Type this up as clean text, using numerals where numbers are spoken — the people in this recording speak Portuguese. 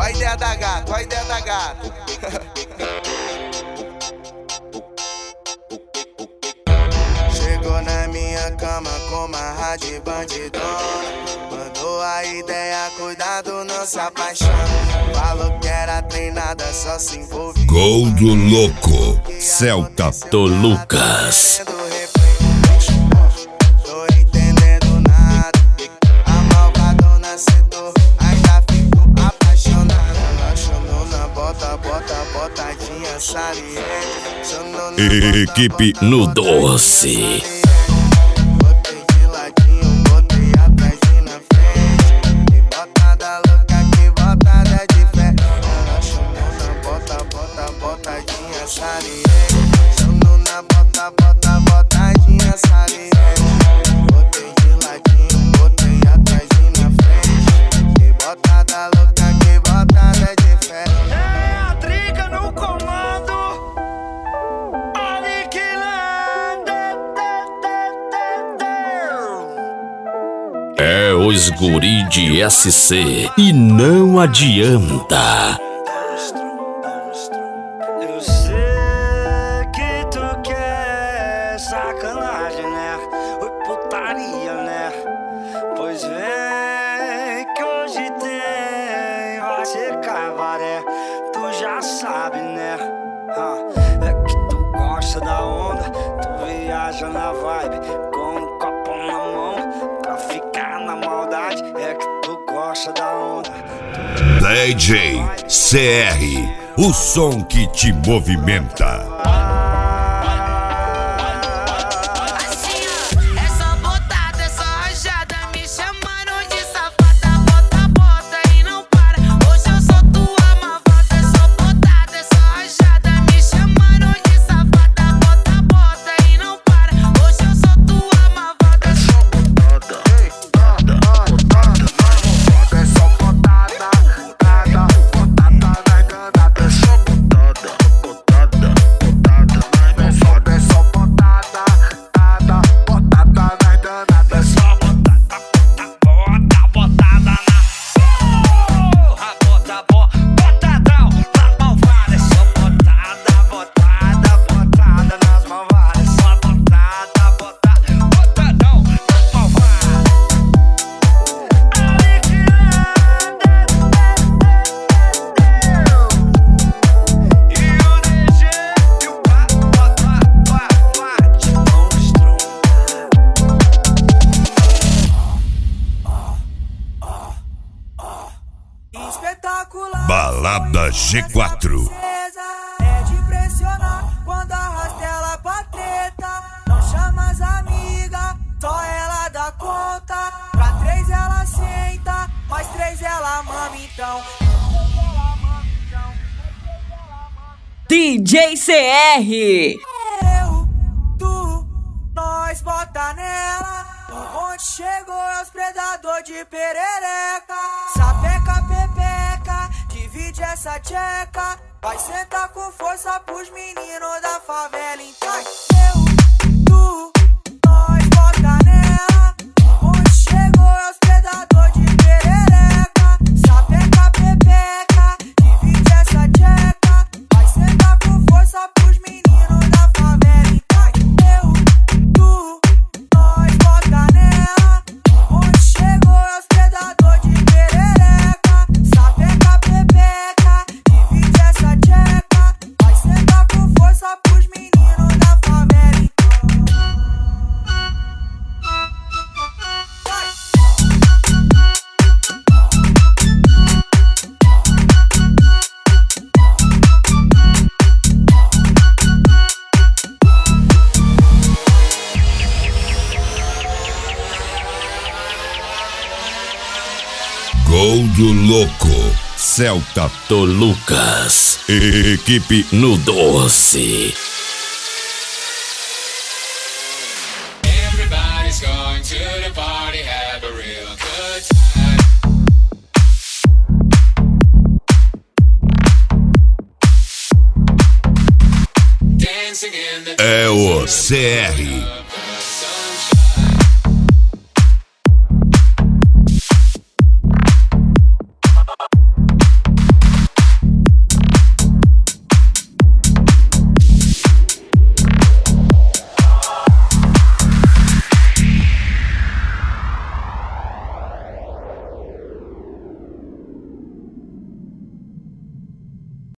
a ideia da gata, a ideia da gata. Chegou na minha cama com uma rádio bandidona. Mandou a ideia, cuidado, não se apaixona. Falou que era treinada, só se envolveu. Gol do louco, Celta Tolucas. Tô entendendo nada. A malvadona sentou, ainda ficou apaixonada. Ela chamou na botadinha saliente. Equipe no doce. Botei de ladinho, botei atrás e na frente. E botada louca, que botada de fé. Ela chamou na botadinha saliente. Chamou na botadinha saliente. Botei de ladinho, botei atrás e na frente. E botada louca, que botada de fé. É a trica no comando. É os guri de SC e não adianta. Eu sei que tu quer sacanagem, né? Oi, putaria, né? Pois vem que hoje tem, vai ser cabaré. Tu já sabe, né? É que tu gosta da onda, tu viaja na vibe com um copo na mão pra ficar na maldade. É que tu gosta da onda. DJ CR, o som que te movimenta. Balada G4. É de impressionar quando arrasta ela pra treta. Não chama as amigas, só ela dá conta. Pra 3 ela senta, mais 3 ela mama então. DJ CR. Eu, tu, nós bota nela. Onde chegou é os predador de perereca. Sapeca, pepeca, divide essa tcheca. Vai sentar com força pros meninos da favela. Então eu, tu, nós bota nela. Onde chegou é os predador de perereca. Sapeca, pepeca, divide essa tcheca. Vai sentar com força pros meninos da favela. Então eu, tu, nós bota nela. Onde chegou é os predador de perereca. Sapeca, pepeca, divide essa tcheca. Vai sentar com força pros meninos da favela. Gol do louco, Celta Tolucas. Equipe no doce. Everybody's going to the party, have a real good time. Dancing in the É o CR.